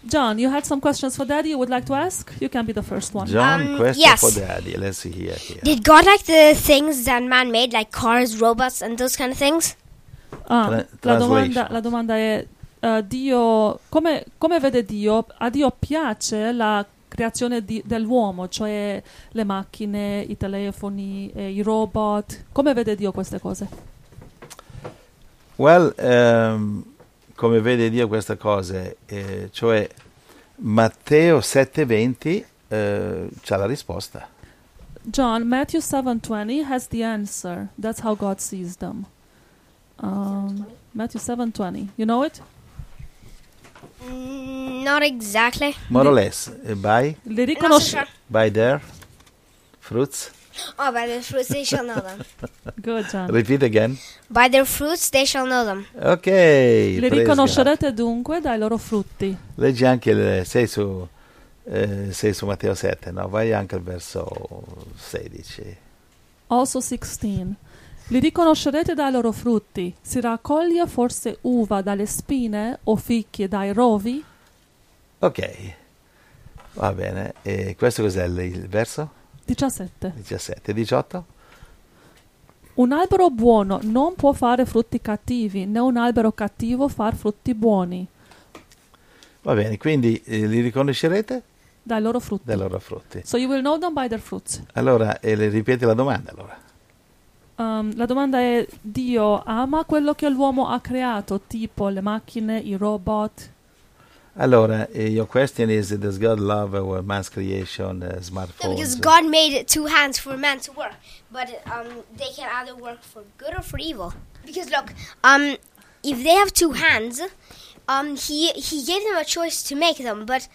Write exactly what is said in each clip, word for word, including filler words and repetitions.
John, you had some questions for Daddy you would like to ask? You can be the first one. John, Um, question yes. for Daddy. Let's see here. here. Did God like the things that man made, like cars, robots, and those kind of things? Ah, Tra- la, translation. domanda, la domanda è, eh, Dio, come, come vede Dio? A Dio piace la creazione di- dell'uomo, cioè le macchine, i telefoni, eh, i robot. Come vede Dio queste cose? Well, ehm, come vede Dio queste cose, eh, cioè Matteo sette venti eh, c'ha la risposta. John, Matthew seven twenty has the answer. That's how God sees them. Um, Matthew seven twenty. You know it? Mm, not exactly. More or less. Eh, buy, Li Not so riconosce... sure. buy there, fruits. Oh, by their fruits they shall know them. Good, John. Repeat again. By their fruits they shall know them. Ok. Li praise riconoscerete dunque dai loro frutti. God. Leggi anche il sei su, eh, sei su Matteo sette, no? Vai anche al verso sedici. Also sixteen. Li riconoscerete dai loro frutti. Si raccoglie forse uva dalle spine o fichi dai rovi? Ok. Va bene. E questo cos'è il, il verso? diciassette. diciassette. diciotto? Un albero buono non può fare frutti cattivi, né un albero cattivo far frutti buoni. Va bene, quindi eh, li riconoscerete Dai loro frutti. dai loro frutti. So you will know them by their fruits. Allora, e le ripeti la domanda allora. Um, la domanda è: Dio ama quello che l'uomo ha creato, tipo le macchine, i robot? Allora, eh, your question is, does God love our man's creation, uh, No, smartphones? because God made two hands for man to work, but um, they can either work for good or for evil. Because look, um, if they have two hands, um, he he gave them a choice to make them, but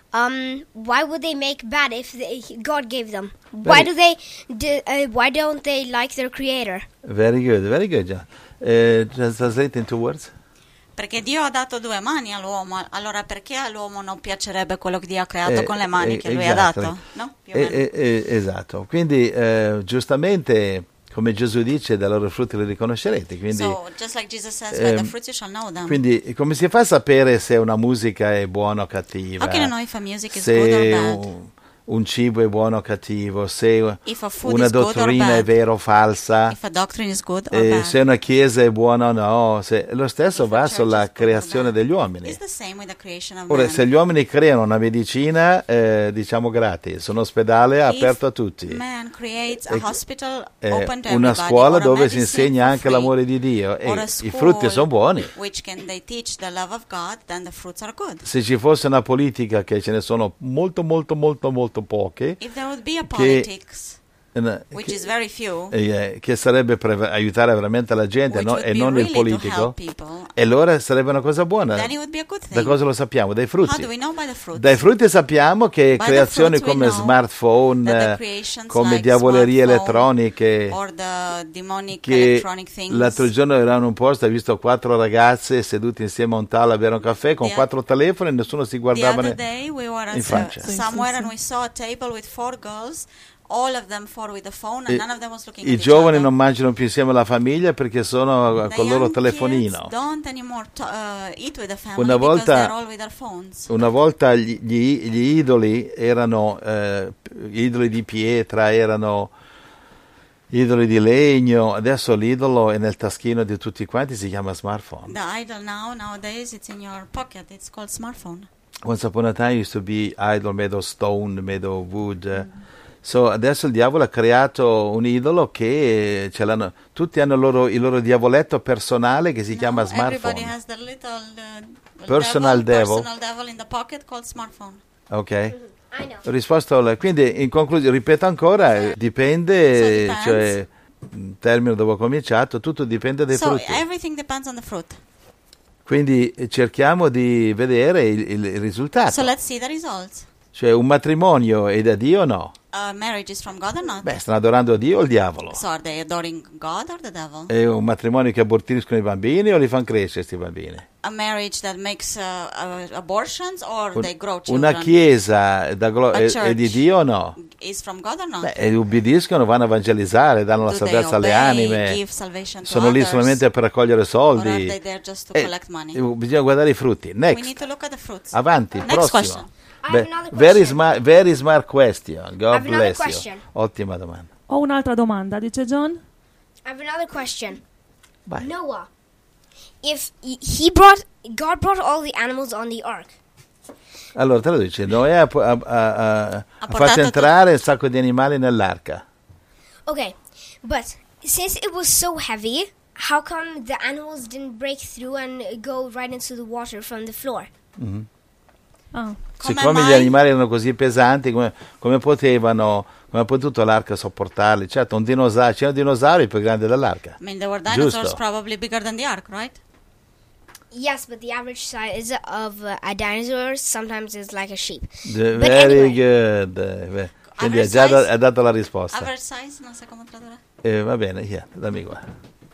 um, why would they make bad if they, God gave them? Why Very- do they? Do, uh, why don't they like their Creator? Very good, very good, John. Uh, just translate in two words. Perché Dio ha dato due mani all'uomo, allora perché all'uomo non piacerebbe quello che Dio ha creato Eh, con le mani eh, che lui exactly. ha dato? No? Più o Eh, meno. eh, eh, esatto, quindi eh, giustamente, come Gesù dice, dai loro frutti li riconoscerete. Quindi, So, just like Jesus says, by the ehm, fruits you shall know them. quindi come si fa a sapere se una musica è buona o cattiva? How can you know if a music is good or Se bad? un, un cibo è buono o cattivo? Se If a food una is good or dottrina è bad? vera o falsa? If a doctrine is good or Eh, bad? se una chiesa è buona o no? Se, lo stesso If a va church is sulla good or creazione bad? degli uomini. It's the same with the creation of Ora, man. se gli uomini creano una medicina, eh, diciamo gratis, un ospedale If aperto a tutti, Man creates a E- hospital eh, open to una everybody, scuola or a dove si medicine insegna for anche free, l'amore di Dio e or a i school frutti sono buoni. which can they teach the love of God, then the fruits are good. Se ci fosse una politica, che ce ne sono molto molto molto molto poche, If there would be a che, politics, eh, which che- is very few, eh, che sarebbe per aiutare veramente la gente, which no? would E be non really il to politico, help people, e allora sarebbe una cosa buona. then it would be a good Da thing. cosa lo sappiamo? Dai How do frutti. we know? By the fruits. Dai frutti sappiamo che By the creazioni fruits we come know smartphone, that the eh, creations come like diavolerie smartphone elettroniche, or the demonic che electronic things. l'altro giorno ero in un posto, ho visto quattro ragazze sedute insieme a un tavolo a bere un caffè con The- quattro telefoni e nessuno si The guardava. other ne- day we were in at Francia. uh, Sì, somewhere sì, and sì. we saw a table with four girls, all of them four with the phone, and E- none of them was looking I at each giovani other. non mangiano più insieme alla famiglia perché sono The col loro young telefonino. kids don't anymore to, uh, eat with the family Una because volta- they're all with their phones. Una volta gli, gli- gli idoli erano eh, idoli di pietra, erano idoli di legno, adesso l'idolo è nel taschino di tutti quanti, si chiama smartphone. The idol now, nowadays, it's in your pocket. It's called smartphone. Once upon a time used to be idol made of stone, made of wood. eh. So adesso il diavolo ha creato un idolo che ce l'hanno, tutti hanno il loro, il loro diavoletto personale che si chiama Now everybody smartphone. has the little uh, Personal devil. personal devil in the pocket called smartphone. Ok? I know. Risposto alla- quindi in conclusione, ripeto ancora, eh, dipende, So depends. cioè in termine dove ho cominciato, tutto dipende dai So frutti. everything depends on the fruit. Quindi eh, cerchiamo di vedere il, il risultato. So let's see the results. Cioè un matrimonio è da Dio o no? Uh, marriage is from God or not? Beh, stanno adorando Dio o il diavolo? So are they adoring God or the devil? È un matrimonio che abortiscono i bambini o li fanno crescere questi bambini? A marriage that makes uh, uh, abortions or Un- they grow children? una chiesa da glo- A è, church è di Dio o no? Is from God or not? Beh, e ubbidiscono, vanno a evangelizzare, danno la Do they salvezza alle obey, anime, give salvation to sono lì others? solamente per raccogliere Or are soldi. they there just to Eh, collect money? eh, bisogna guardare i frutti. We need Next, to look at the fruits. avanti, Next prossimo. question. I have Beh, another very, question. smart, very smart question. God I have another bless you. question. Ottima domanda. Ho un'altra domanda, dice John. I have another question. Vai. Noah, if he he brought, God brought all the animals on the ark. Allora, traduce, Noè ha, ha- ha- ha- ha portato fatto entrare un sacco di animali nell'arca. Okay, but since it was so heavy, how come the animals didn't break through and go right into the water from the floor? Ah, Come Siccome gli mai? animali erano così pesanti, come, come potevano, come ha potuto l'arca sopportarli? Certo, un dinosauro, c'erano dinosauri più grandi dell'arca. I mean, there were dinosaurs Giusto. probably bigger than the ark, right? Yes, but the average size of uh, a dinosaur sometimes is like a sheep. The- But very anyway. good. Eh, beh, Quindi ha Average già da- size? ha dato la risposta. Average size, non so come tradurre. Eh, va bene, yeah, dammi qua.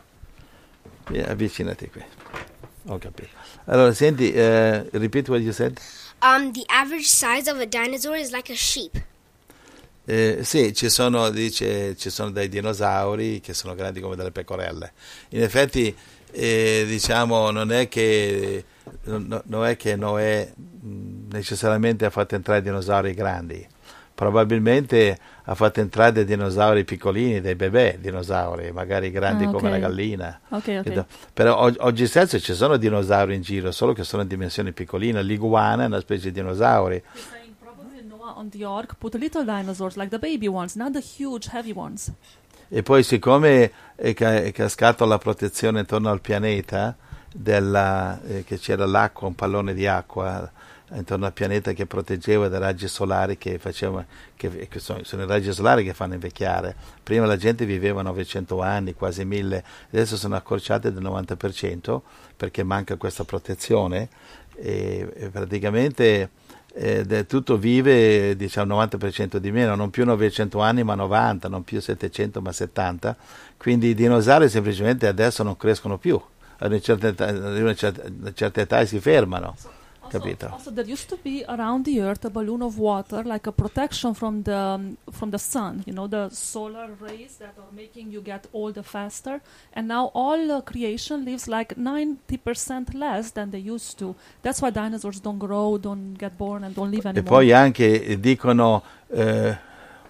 Via, avvicinati qui. Ho capito. Allora, senti, eh, repeat what you said. Um, the average size of a dinosaur is like a sheep. Eh, sì, ci sono, dice, ci sono dei dinosauri che sono grandi come delle pecorelle. In effetti, eh, diciamo, non è che no- non è che Noè mh, necessariamente ha fatto entrare dinosauri grandi. Probabilmente ha fatto entrare dei dinosauri piccolini, dei bebè dinosauri, magari grandi Ah, come ok. la gallina. ok, ok. Però og- oggi stesso ci sono dinosauri in giro, solo che sono in dimensioni piccoline. L'iguana è una specie di dinosauri. He's saying probably Noah on the ark put little dinosaurs like the baby ones, not the huge heavy ones. E poi siccome è, ca- è cascato la protezione intorno al pianeta, della, eh, che c'era l'acqua, un pallone di acqua intorno al pianeta che proteggeva dai raggi solari che faceva, che, che sono, sono i raggi solari che fanno invecchiare. Prima la gente viveva novecento anni, quasi mille, adesso sono accorciate del novanta per cento perché manca questa protezione e, e praticamente eh, de- tutto vive diciamo novanta per cento di meno, non più novecento anni ma novanta, non più settecento ma settanta, quindi i dinosauri semplicemente adesso non crescono più, ad una certa età, ad una certa, una certa età si fermano. Also, Capito? also, there used to be around the earth a balloon of water, like a protection from the um, from the sun. You know, the solar rays that are making you get older faster. And now all uh, creation lives like ninety percent less than they used to. That's why dinosaurs don't grow, don't get born, and don't live E anymore. poi anche eh, dicono, eh,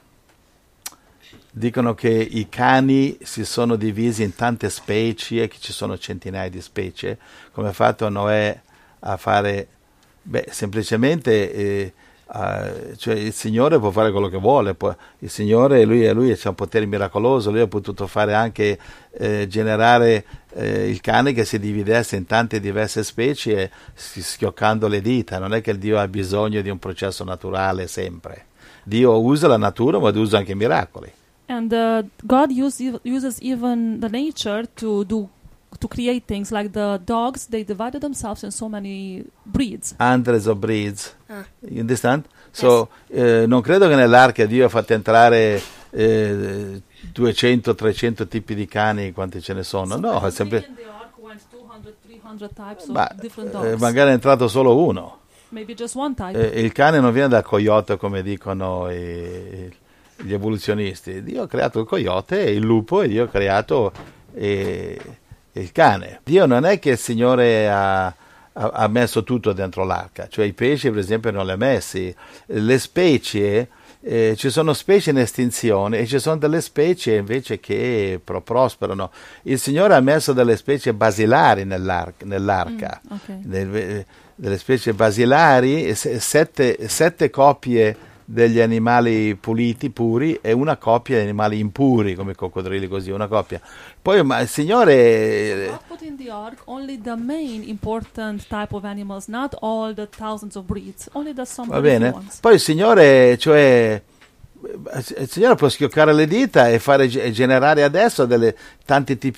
dicono che i cani si sono divisi in tante specie, che ci sono centinaia di specie, come ha fatto Noè a fare, beh, semplicemente, eh, a- cioè il Signore può fare quello che vuole, può- il Signore, lui, lui ha un potere miracoloso, lui ha potuto fare anche, eh, generare eh, il cane che si dividesse in tante diverse specie, si- schioccando le dita. Non è che il Dio ha bisogno di un processo naturale sempre. Dio usa la natura, ma usa anche i miracoli. And uh, God use, uses even the nature to do to create things like the dogs. They divided themselves in so many breeds. Hundreds of breeds. Ah. You understand? So, eh, non credo che nell'arca Dio ha fatto entrare eh, duecento trecento tipi di cani, quanti ce ne sono. No, è sempre, in the ark went two hundred, three hundred types ma, of different eh, dogs. magari è entrato solo uno. Maybe just one type. Eh, il cane non viene dal coyote come dicono i- gli evoluzionisti. Dio ha creato il coyote e il lupo e Dio ha creato eh, il cane. Dio non è che il Signore ha, ha- ha messo tutto dentro l'arca, cioè i pesci per esempio non li ha messi. Le specie, eh, ci sono specie in estinzione e ci sono delle specie invece che pro- prosperano. Il Signore ha messo delle specie basilari nell'ar- nell'arca. Mm, ok. Del- delle specie basilari, se- sette, sette coppie degli animali puliti, puri, e una coppia di animali impuri, come i coccodrilli, così, una coppia. Poi ma il Signore, God put in the ark only the main important type of animals, not all the thousands of breeds, only the some va beautiful bene? ones. Poi il Signore, cioè, il Signore può schioccare le dita e fare e generare adesso delle, tanti tipi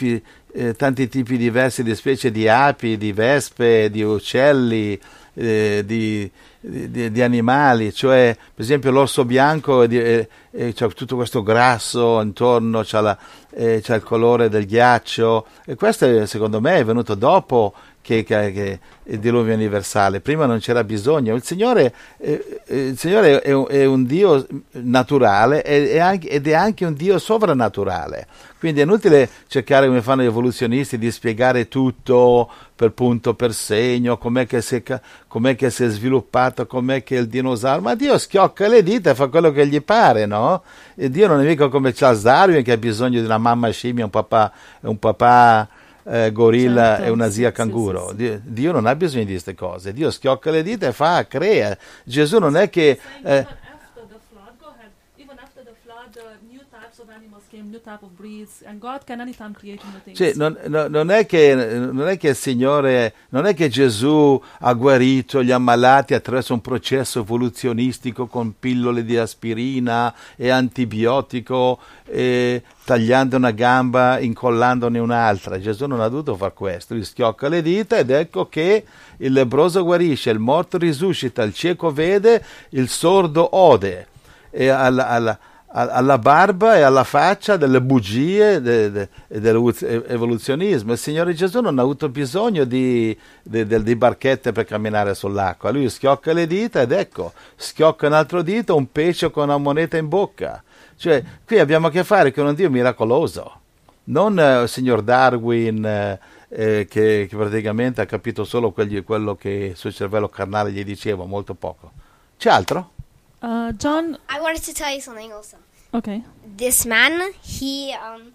eh, tanti tipi diversi di specie di api, di vespe, di uccelli, eh, di, di, di animali, cioè per esempio l'orso bianco eh, eh, c'ha tutto questo grasso intorno, c'ha, la, eh, c'ha il colore del ghiaccio, e questo secondo me è venuto dopo che, che, che il diluvio universale. Prima non c'era bisogno. Il Signore, eh, il Signore è, un, è un Dio naturale ed è, anche, ed è anche un Dio sovrannaturale. Quindi è inutile cercare, come fanno gli evoluzionisti, di spiegare tutto per punto, per segno, com'è che si è, com'è che si è sviluppato, com'è che il dinosauro. Ma Dio schiocca le dita e fa quello che gli pare, no? E Dio non è mica come Charles Darwin, che ha bisogno di una mamma scimmia, un papà, un papà Eh, gorilla, certo, e una zia sì, canguro. sì, sì. Dio, Dio non ha bisogno di queste cose. Dio schiocca le dita e fa, crea. Gesù non è che eh, After the flood, go ahead. Even after the flood, uh, new types of animals came, new type of breeds, and God can anytime create new things. cioè, non, no- non è che non è che il Signore, non è che Gesù ha guarito gli ammalati attraverso un processo evoluzionistico con pillole di aspirina e antibiotico, e tagliando una gamba, incollandone un'altra. Gesù non ha dovuto fare questo. Lui schiocca le dita ed ecco che il lebbroso guarisce, il morto risuscita, il cieco vede, il sordo ode. E alla, alla- alla barba e alla faccia delle bugie de- de- e dell'evoluzionismo. Il Signore Gesù non ha avuto bisogno di, di, di- di barchette per camminare sull'acqua. Lui schiocca le dita ed ecco, schiocca un altro dito, un pesce con una moneta in bocca. Cioè, qui abbiamo a che fare con un Dio miracoloso, non eh, il signor Darwin eh, eh, che, che praticamente ha capito solo quelli- quello che il suo cervello carnale gli diceva, molto poco. C'è altro? Uh, John, I wanted to tell you something also. okay. This man, he um,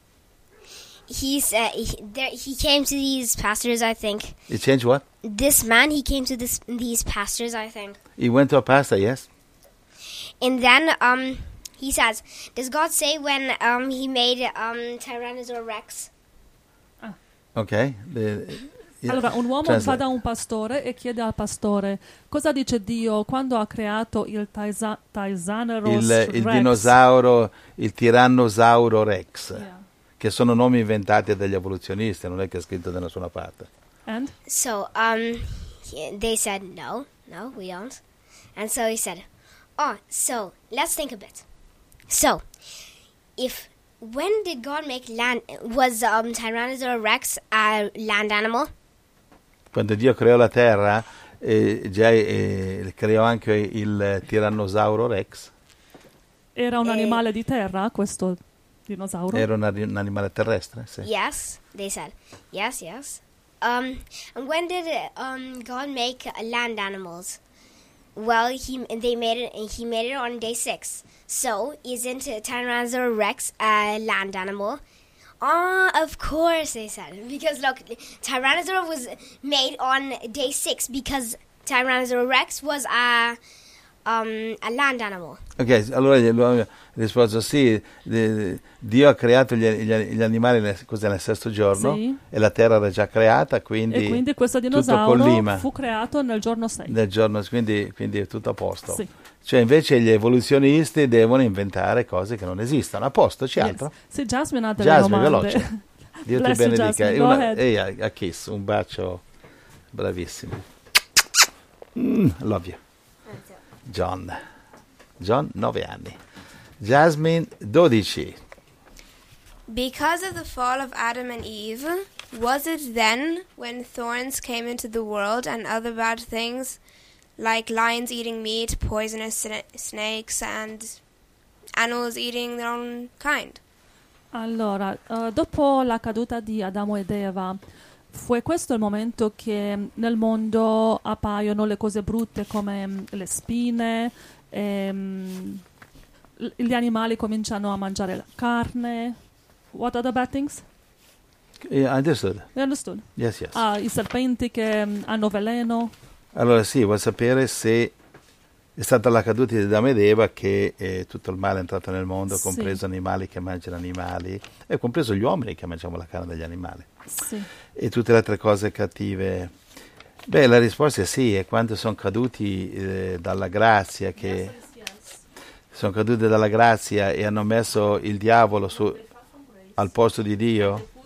he's uh, he, there, he came to these pastors, I think. He changed what? This man, he came to this these pastors, I think. He went to a pastor, yes? And then um, he says, does God say when um he made um Tyrannosaurus Rex? Ok. The- yeah. Allora, un uomo Translate. va da un pastore e chiede al pastore cosa dice Dio quando ha creato il Tysa- Tyrannosaurus il, il Rex. dinosauro, il tirannosauro rex, Yeah. che sono nomi inventati dagli evoluzionisti, non è che è scritto da nessuna parte. And? So um, he- they said no, no, we don't. And so he said, oh, so let's think a bit. So, if when did God make land? Was um Tyrannosaurus Rex a land animal? Quando Dio creò la terra, eh, già eh, creò anche il tirannosauro rex, Era un Eh. animale di terra, questo dinosauro? era un, ari- un animale terrestre, sì. Yes, they said. Yes, yes. Um, and when did um God make uh, land animals? Well, he they made it. He made it on day six. So, isn't Tyrannosaurus Rex a land animal? Ah, of course, they said. Because look, Tyrannosaurus was made on day six because Tyrannosaurus Rex was a um a land animal. Ok, allora gli ho risposto sì, eh, Dio ha creato gli, gli- gli animali nel, cos'è, nel sesto giorno, Sì. e la terra era già creata, quindi, E quindi questo tutto dinosauro collima fu creato nel giorno sei. nel giorno, quindi, quindi è tutto a posto. Sì. Cioè invece gli evoluzionisti devono inventare cose che non esistono. A posto, c'è altro? Yes. Sì, Jasmine ha delle Jasmine, domande. veloce. Dio ti Bless you, benedica. Jasmine. E Go una- ahead. ehi, a, a kiss, un bacio, bravissimo. Mm, love you. John. John, nove anni. Jasmine, dodici. Because of the fall of Adam and Eve, was it then when thorns came into the world and other bad things, like lions eating meat, poisonous sna- snakes, and animals eating their own kind? Allora, eh, dopo la caduta di Adamo ed Eva, fu questo il momento che nel mondo appaiono le cose brutte come mm, le spine, ehm, l- gli animali cominciano a mangiare la carne. What other bad things? Yeah, understood. You understood? Yes, yes. Ah, i serpenti che mm, hanno veleno. Allora sì, vuoi sapere se è stata la caduta di Adamo ed Eva che eh, tutto il male è entrato nel mondo, Sì. compreso animali che mangiano animali, e compreso gli uomini che mangiamo la carne degli animali, Sì. e tutte le altre cose cattive. Beh, la risposta è sì, è quando sono caduti eh, dalla grazia, che sono caduti dalla grazia e hanno messo il diavolo su, al posto di Dio.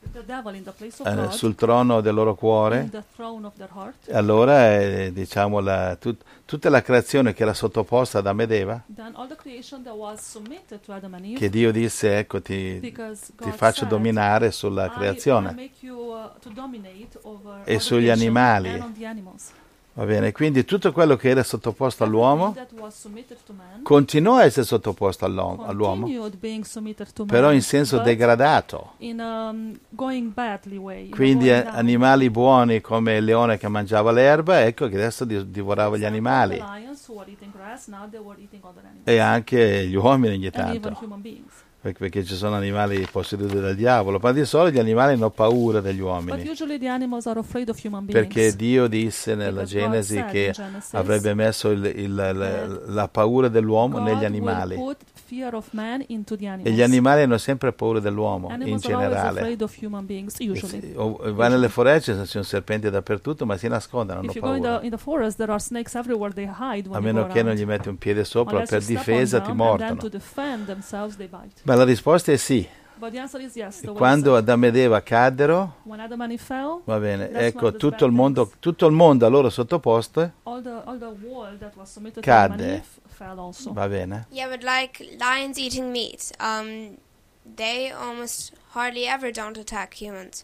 the devil in the place of eh, God, sul trono del loro in cuore, the throne of their heart, allora eh, diciamo la, tut- tutta la creazione che era sottoposta ad Adamo ed Eva, then all the creation that was submitted to Adam and Eve, che Dio disse ecco ti, because ti God faccio said, dominare sulla I, I creazione. make you uh, to dominate over E all the sugli creation animali. and on the animals. Va bene, quindi tutto quello che era sottoposto all'uomo Everything that was submitted to man continuò a essere sottoposto all'uomo, all'uomo, continued being submitted to però man, in senso but degradato. in um, going badly way, in a Quindi going eh, down. animali buoni come il leone che mangiava l'erba, ecco che adesso di- divorava gli For example, animali the lions who were eating grass, now they were eating other animals, e anche gli uomini ogni and even tanto, human beings. perché perché ci sono animali posseduti dal diavolo, ma di solito gli animali hanno paura degli But uomini, usually the animals are afraid of human beings. perché Dio disse nella Because God Genesi said che in Genesis avrebbe messo il- il- la, that la paura dell'uomo God negli will animali. put fear of man into the E animals. gli animali hanno sempre paura dell'uomo, in Animals are always generale. afraid of human beings, usually. Sì, o- vai nelle foreste, ci sono serpenti dappertutto, ma si nascondono, hanno If you go in paura. the, in the forest, there are snakes everywhere, they hide when A you meno go che non around. gli metti un piede sopra, Unless per you step on difesa ti them, and then to mordono. defend themselves, they bite. Ma la risposta è sì. But the answer is yes. The way Quando is- Adamo ed Eva caddero, when Adam and Eve fell, va bene, That's one ecco, of the tutto il, bad mondo, things. tutto il mondo a loro sottoposto, all the all the wall that was submitted Cadde. to Adam and Eve fell also. va bene. Yeah, but like lions eating meat, um, they almost hardly ever don't attack humans.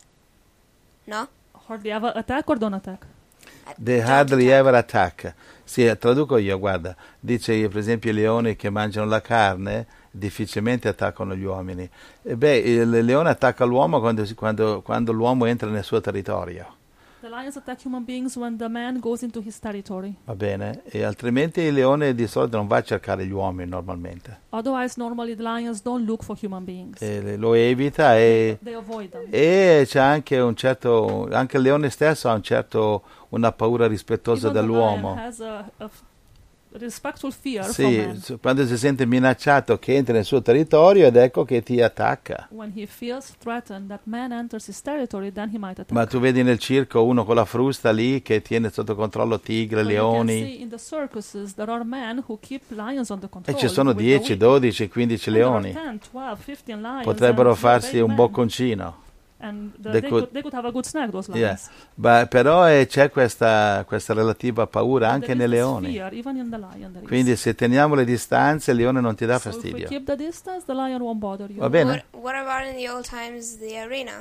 No? Hardly ever attack or don't attack. They Don't hardly attack. ever attack. Sì, traduco io, guarda, dice per esempio i leoni che mangiano la carne difficilmente attaccano gli uomini. E beh, il leone attacca l'uomo quando, si- quando, quando l'uomo entra nel suo territorio, The lions attack human beings when the man goes into his territory. va bene? E altrimenti il leone di solito non va a cercare gli uomini normalmente. Otherwise, normally the lions don't look for human beings. E lo evita e, They avoid them. e c'è anche un certo, anche il leone stesso ha un certo, una paura rispettosa Even the dell'uomo. lion has a, a f- respectful fear for Sì, man. s- quando si sente minacciato che entra nel suo territorio ed ecco che ti attacca. When he feels threatened that man enters his territory, then he might attack. Ma tu vedi nel circo uno con la frusta lì che tiene sotto controllo tigre, But you can leoni, see in the circuses there are men who keep lions under e control. ci sono with the dieci, whip. dodici, quindici And there are leoni. ten, twelve, fifteen lions, Potrebbero and they're farsi big un men. bocconcino. And the, They they, could- could, they could have a good snack, those Yeah. lions. Ba- però eh, c'è questa, questa relativa paura But anche there nei is this leoni. fear, even in the lion there is. Quindi se teniamo le distanze il leone non ti dà So if we fastidio. keep the distance, the lion won't bother you. Va bene? What, what about in the old times, the arena?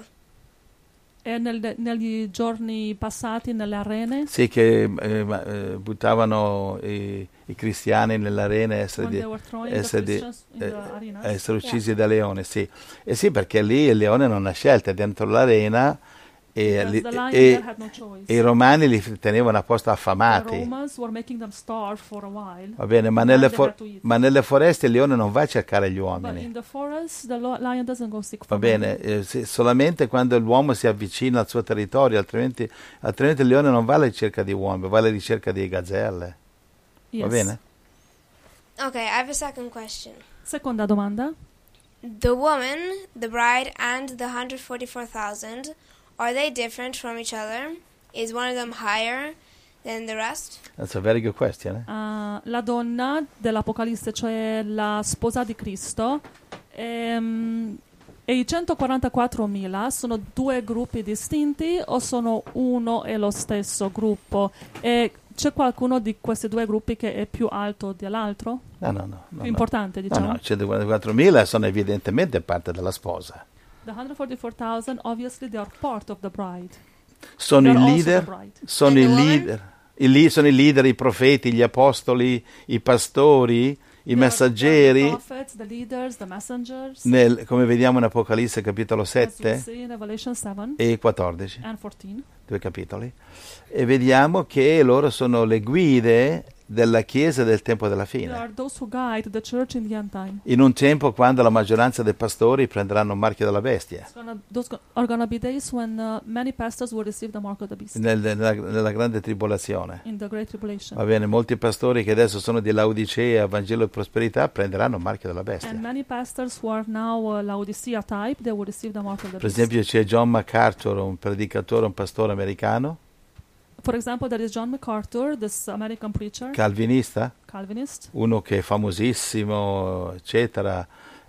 E nel- negli giorni passati nelle arene, Sì, che eh, ma- eh, buttavano i, i cristiani nell'arena a essere, when di- they were throwing the essere, di- Christians in eh, the arenas, a essere uccisi da leone, sì. E sì, perché lì il leone non ha scelta, è dentro l'arena e, because li- the lion e- there had no choice. e i romani li tenevano a posto The affamati. Romans were making them starve for a while. Va bene, ma and nelle, they for- had to eat. ma nelle foreste il leone non va a cercare gli But uomini. in the forest, the lo- lion doesn't go seek Va for men. bene, eh, se- solamente quando l'uomo si avvicina al suo territorio, altrimenti, altrimenti il leone non va alla ricerca di uomini, va alla ricerca di gazzelle. Yes. Va bene? Okay, I have a second question. Seconda domanda. The woman, the bride, and the one hundred forty-four thousand, are they different from each other? Is one of them higher than the rest? That's a very good question. Eh? Uh, la donna dell'Apocalisse, cioè la sposa di Cristo, ehm, e i centoquarantaquattromila sono due gruppi distinti o sono uno e lo stesso gruppo? E c'è qualcuno di questi due gruppi che è più alto dell'altro? No, no, no. no, Più no. importante, No, diciamo? no, centoquarantaquattromila sono evidentemente parte della sposa. The one hundred forty-four thousand, obviously they are part of the bride. Sono i They're also leader, the bride. sono And i the woman? leader, i li- sono i leader, i profeti, gli apostoli, i pastori, i They are- messaggeri, they are the prophets, the leaders, the messengers, nel- come vediamo in Apocalisse capitolo as we sette see in Revelation seven e quattordici, and fourteen. due capitoli, e vediamo che loro sono le guide della Chiesa del tempo della They fine. are those who guide the church in the end time. In un tempo quando la maggioranza dei pastori prenderanno un marchio della bestia, It's gonna, those go- are going to be days when uh, many pastors will receive the mark of the beast nel- nella, nella grande tribolazione. in the Great Tribulation. Va bene, molti pastori che adesso sono di Laodicea, Vangelo e Prosperità, prenderanno il marchio della bestia. And many pastors who are now uh, Laodicea type, they will receive the mark of the Per beast. esempio c'è John MacArthur, un predicatore, un pastore americano, For example, there is John MacArthur, this American preacher, calvinista, Calvinist, uno che è famosissimo, eccetera, who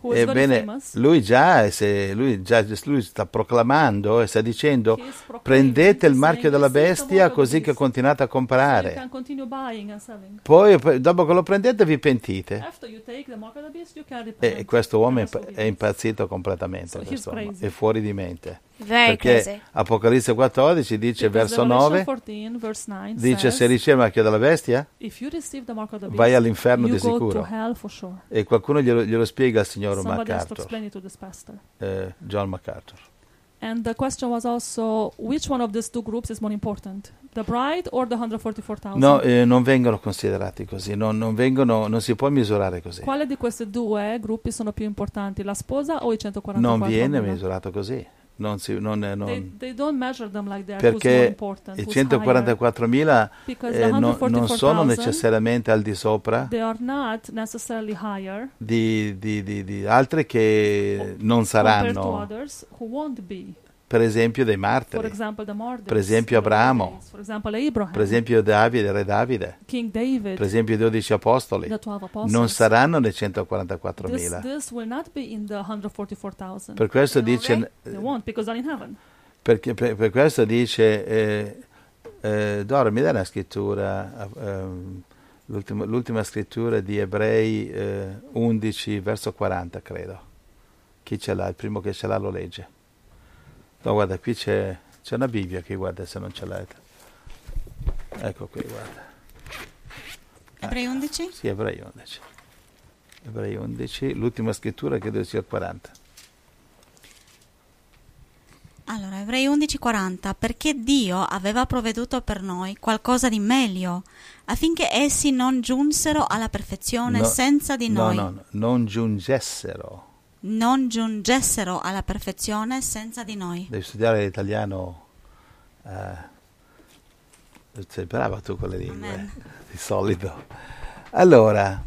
who is very Ebbene, famous. lui già, se, lui già lui sta proclamando e sta dicendo: He is proclaiming, prendete il saying, marchio della "Receive the bestia mark of così the che beast, continuate a so you comprare. can continue buying and selling." Poi, poi, dopo che lo prendete, vi pentite. After you take the mark of the beast, you can repent. E questo uomo è, And that's what è he is. impazzito completamente, So he's quest'uomo, crazy. è fuori di mente. Very Perché crazy. Apocalisse quattordici dice, Because verso Revelation nove, fourteen, verse nine dice: says, se ricevi il marchio della bestia, if you receive the mark of the beast, vai all'inferno you di go sicuro. to hell for sure. E qualcuno glielo, glielo spiega al signor Somebody has to MacArthur, explain it to this pastor. eh, John MacArthur. And the question was also, which one of these two groups is more important, the bride or the one hundred forty-four thousand? No, eh, non vengono considerati così, non, non, vengono, non si può misurare così. Quale di questi due gruppi sono più importanti, la sposa o i Non centoquarantaquattro? viene misurato così. Non si, non, non, They, they don't measure them like that. Who's more perché important, i who's higher. centoquarantaquattromila Because eh, the no- non sono one hundred forty-four thousand, necessariamente al di sopra they are not necessarily higher di, di, di, di altre che non compared to saranno, others who won't be. per esempio dei For martiri, example, the martyrs. per esempio the Abramo, martyrs, For example, Abraham. per esempio Davide, re Davide, King David. per esempio i dodici apostoli, The twelve apostles. non saranno nei This, centoquarantaquattromila. this will not be in the one hundred forty-four thousand. Per questo Dove? dice, They won't because they're in heaven. perché, per, per questo dice eh, eh, Dora, mi dai una scrittura, ehm, l'ultima, l'ultima scrittura di Ebrei eh, undici, verso quaranta, credo. Chi ce l'ha? Il primo che ce l'ha lo legge. No, guarda, qui c'è, c'è una Bibbia qui, guarda, se non ce l'hai. Ecco qui, guarda. Ebrei undici? Sì, Ebrei undici. Ebrei undici, l'ultima scrittura credo sia il quaranta. Allora, Ebrei undici quaranta, perché Dio aveva provveduto per noi qualcosa di meglio, affinché essi non giunsero alla perfezione No, senza di no, noi, no, no, non giungessero. non giungessero alla perfezione senza di noi. Devi studiare l'italiano, eh, sei brava tu con le lingue, Amen. di solito. Allora,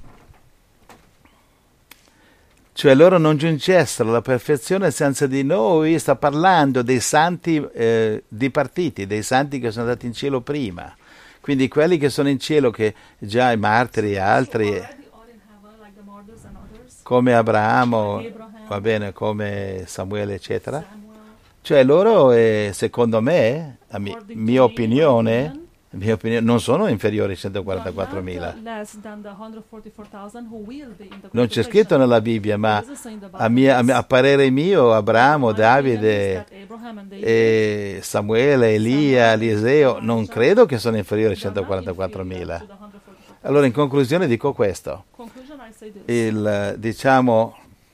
cioè loro non giungessero alla perfezione senza di noi, sta parlando dei santi eh, dipartiti, dei santi che sono andati in cielo prima. Quindi quelli che sono in cielo, che già i martiri e altri, Already are in heaven, like the martyrs and others. come Abramo, Abraham, va bene, come Samuele, eccetera. Samuel, Cioè loro, eh, secondo me, a mi- according to mia me, opinione, opinion, mia opinione, non sono inferiori ai they are centoquarantaquattromila. not less than the one hundred forty-four thousand who will be in the Non c'è great scritto tribulation. nella Bibbia, ma It doesn't say in the a, Bible. mia- a mia- a parere mio, Abramo, My opinion is Davide that Abraham and David, e Samuele, Elia, Eliseo, non credo che sono inferiori ai centoquarantaquattromila. to the one hundred forty-four. Allora, in conclusione, dico questo. Conclusion, I say this. Il, diciamo,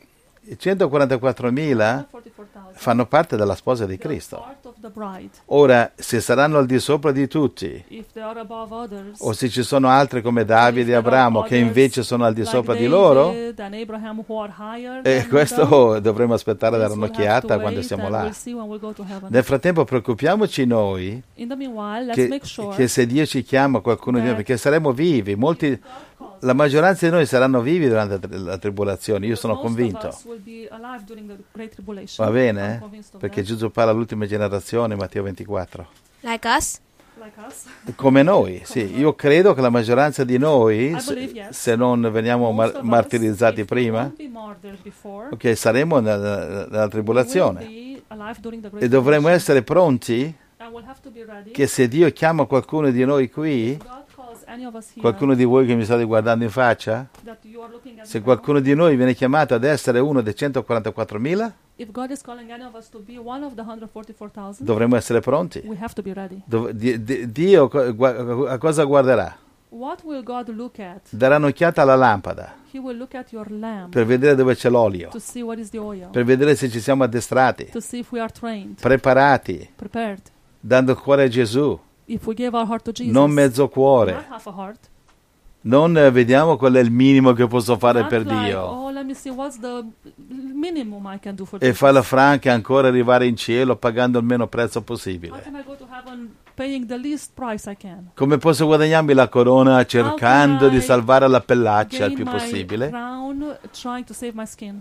i centoquarantaquattromila one hundred forty-four thousand fanno parte della sposa di they are Cristo. part of the bride. Ora, se saranno al di sopra di tutti, If they are above others, o se ci sono altri come Davide e Abramo che invece sono al di like sopra di David loro, and Abraham who are higher e than questo them, dovremo aspettare a dare this we'll have to un'occhiata quando wait siamo and là. we'll see when we go to heaven. Nel frattempo preoccupiamoci noi In the meanwhile, let's che, make sure che se Dio ci chiama qualcuno di noi, that- perché saremo vivi, molti, la maggioranza di noi saranno vivi durante la tri- la tribolazione, io sono most of convinto. us will be alive during the Great Tribulation. Va I'm bene? convinced of Perché that. Gesù parla all'ultima generazione, Matteo ventiquattro. Like us? Like us. Come noi, sì, io credo che la maggioranza di noi, I se, believe, yes. se non veniamo Most mar- of us, martirizzati if we prima, won't be martyred before, ok, saremo nella, nella we will tribolazione be alive during the Great e dovremo Tribulation. essere pronti And we'll have to be ready. che se Dio chiama qualcuno di noi qui, If God calls any of us here, qualcuno di voi che mi state guardando in faccia, that you are looking at se now, qualcuno di noi viene chiamato ad essere uno dei centoquarantaquattromila, if God is calling any of us to be one of the one hundred forty-four thousand, dovremo essere pronti. we have to be ready. Dov- di- di- Dio co- gua- a cosa guarderà? What will God look at? Darà un'occhiata alla lampada He will look at your lamp per vedere dove c'è l'olio, to see what is the oil, per vedere se ci siamo addestrati, to see if we are trained, preparati, prepared. dando il cuore a Gesù, If we give our heart to Jesus, non mezzo not cuore. half a heart, Non eh, vediamo qual è il minimo che posso fare not per like, Dio. oh, let me see what's the minimum I can do for E Jesus. fa la franca e ancora arrivare in cielo pagando il meno prezzo possibile. How can I go to heaven paying the least price I can? Come posso guadagnarmi la corona cercando How can di I salvare la pellaccia il Gain più my possibile? crown trying to save my skin.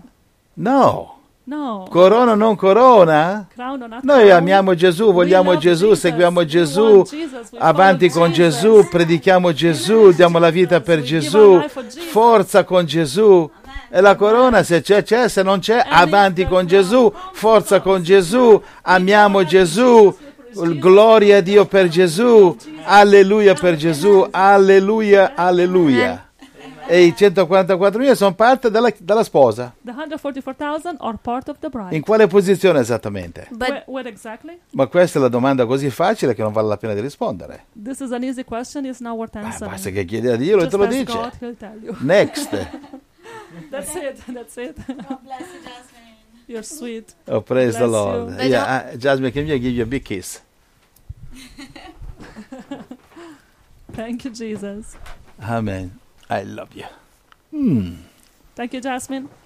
No, No. corona o non corona. Crown or not Noi crown. amiamo Gesù, We vogliamo love Gesù, Jesus. seguiamo We Gesù, want Jesus. We avanti follow con Jesus. Gesù, predichiamo Gesù, diamo la vita per We give Gesù, our life for Jesus. forza con Gesù. E la corona se c'è c'è, se non c'è avanti con Gesù, forza con Gesù, amiamo Gesù, gloria a Dio per Gesù, alleluia per Gesù, alleluia, alleluia. E i centoquarantaquattromila sono parte della, della sposa. The one hundred forty-four thousand are part of the bride. In quale posizione esattamente? But Where, where exactly? Ma questa è la domanda così facile che non vale la pena di rispondere. This is an easy question. It's not worth Ah, answering. basta che chiedi a Dio e Just te lo ask dice. God, he'll tell you. Next. That's it. That's it. You're sweet. Oh, praise the Bless Lord. you. Yeah, uh, Jasmine, can you give you a big kiss? Thank you, Jesus. Amen. I love you. Hmm. Thank you, Jasmine.